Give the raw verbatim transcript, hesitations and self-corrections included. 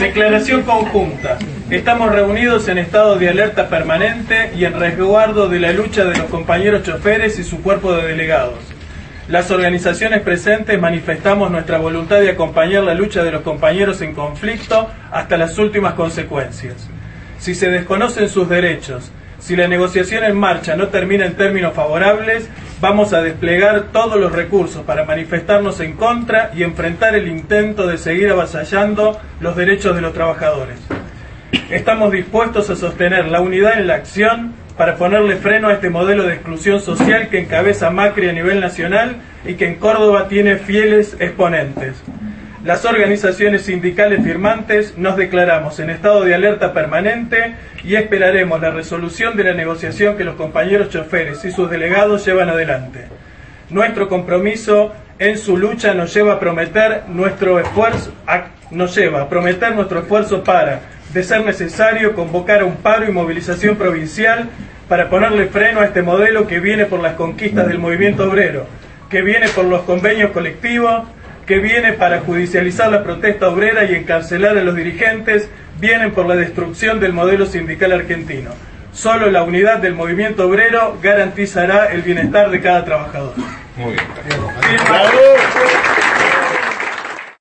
Declaración conjunta. Estamos reunidos en estado de alerta permanente y en resguardo de la lucha de los compañeros choferes y su cuerpo de delegados. Las organizaciones presentes manifestamos nuestra voluntad de acompañar la lucha de los compañeros en conflicto hasta las últimas consecuencias. Si se desconocen sus derechos, si la negociación en marcha no termina en términos favorables, vamos a desplegar todos los recursos para manifestarnos en contra y enfrentar el intento de seguir avasallando los derechos de los trabajadores. Estamos dispuestos a sostener la unidad en la acción para ponerle freno a este modelo de exclusión social que encabeza Macri a nivel nacional y que en Córdoba tiene fieles exponentes. Las organizaciones sindicales firmantes nos declaramos en estado de alerta permanente y esperaremos la resolución de la negociación que los compañeros choferes y sus delegados llevan adelante. Nuestro compromiso en su lucha nos lleva a prometer nuestro esfuerzo, a, nos lleva a prometer nuestro esfuerzo para, de ser necesario, convocar a un paro y movilización provincial para ponerle freno a este modelo que viene por las conquistas del movimiento obrero, que viene por los convenios colectivos, que viene para judicializar la protesta obrera y encarcelar a los dirigentes, vienen por la destrucción del modelo sindical argentino. Solo la unidad del movimiento obrero garantizará el bienestar de cada trabajador. Muy bien. Firma.